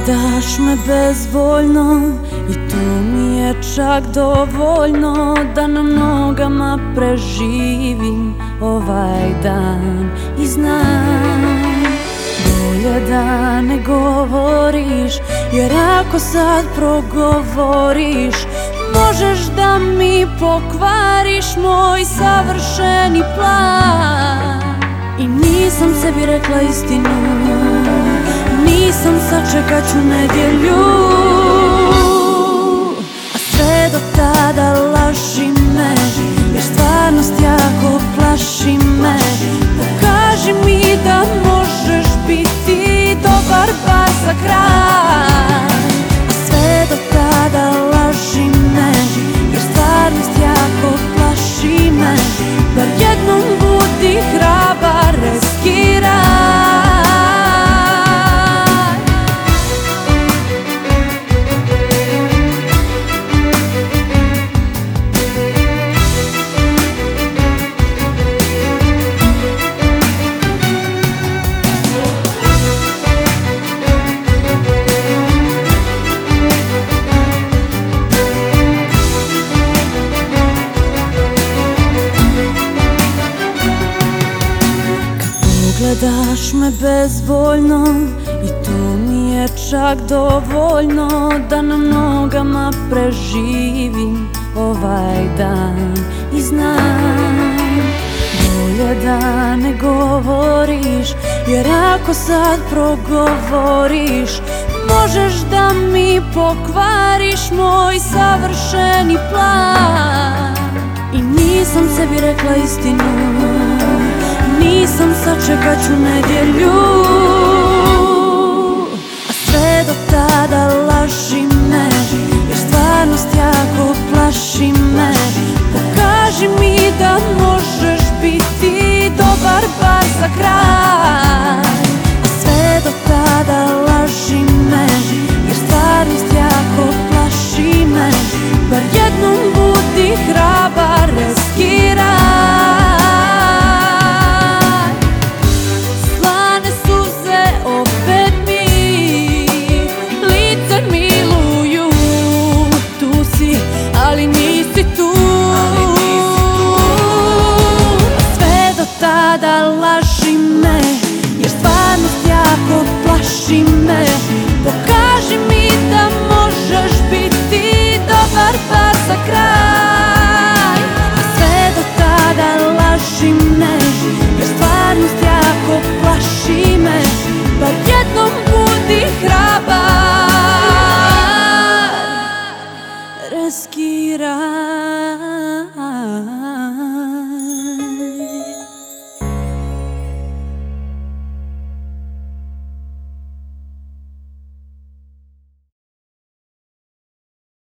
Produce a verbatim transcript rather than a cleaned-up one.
Pogledaš me bezvoljno i tu mi je čak dovoljno da na nogama preživim ovaj dan. I znam, bolje da ne govoriš, jer ako sad progovoriš možeš da mi pokvariš moj savršeni plan. I nisam sebi rekla istinu, nisam, sačekat ću nedjelju, a sve do tada laži me, jer stvarnost jako plaši me. Pokaži mi da možeš biti dobar bar za kraj, a sve do tada laži me, jer stvarnost jako plaši me. Bar jednom budi hrabar, riskiraj. Gledaš me bezvoljno i tu mi je čak dovoljno da na nogama preživim ovaj dan. I znam, bolje da ne govoriš, jer ako sad progovoriš možeš da mi pokvariš moj savršeni plan. I nisam sebi rekla istinu, nisam, sačekat ću nedjelju, a sve do tada laži me, jer stvarnost jako plaši me. Pokaži mi da možeš biti dobar bar za kraj, a sve do tada laži me, jer stvarnost jako plaši me. Bar jednom budi hrabar,